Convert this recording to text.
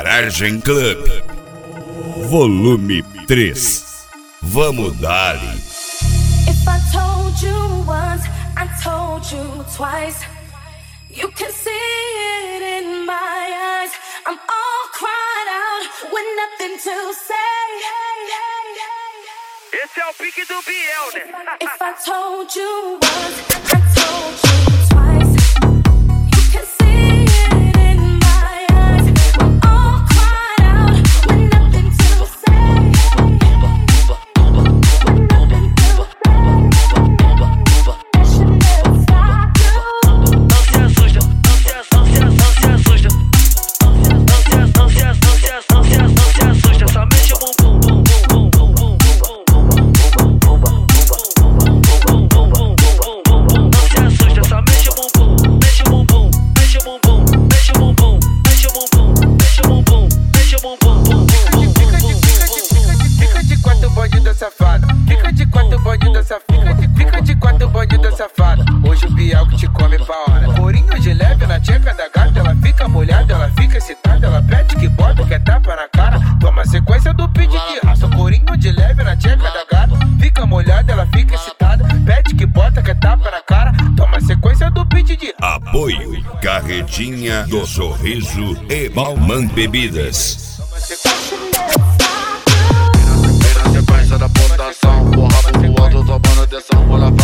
Garagem Club, volume 3. Vamos dar-lhe. If I told you once, I told you twice. You can see it in my eyes. I'm all cried out with nothing to say. Esse é o pique do Biel, né? If I told you once, I told you twice. You can see it in my eyes. I'm all cried out with nothing to say. Fica de quatro, bandida safada. Hoje o Biel que te come pra hora. Corinho de leve na tcheca da gata. Ela fica molhada, ela fica excitada. Ela pede que bota, quer tapa na cara. Toma sequência do pit de raça. Corinho de leve na tcheca da gata. Fica molhada, ela fica excitada. Pede que bota, quer tapa na cara. Toma sequência do pit de raça. Apoio Carretinha do Sorriso e Balman Bebidas. Da pontação, o rabo voando, tomando atenção, bola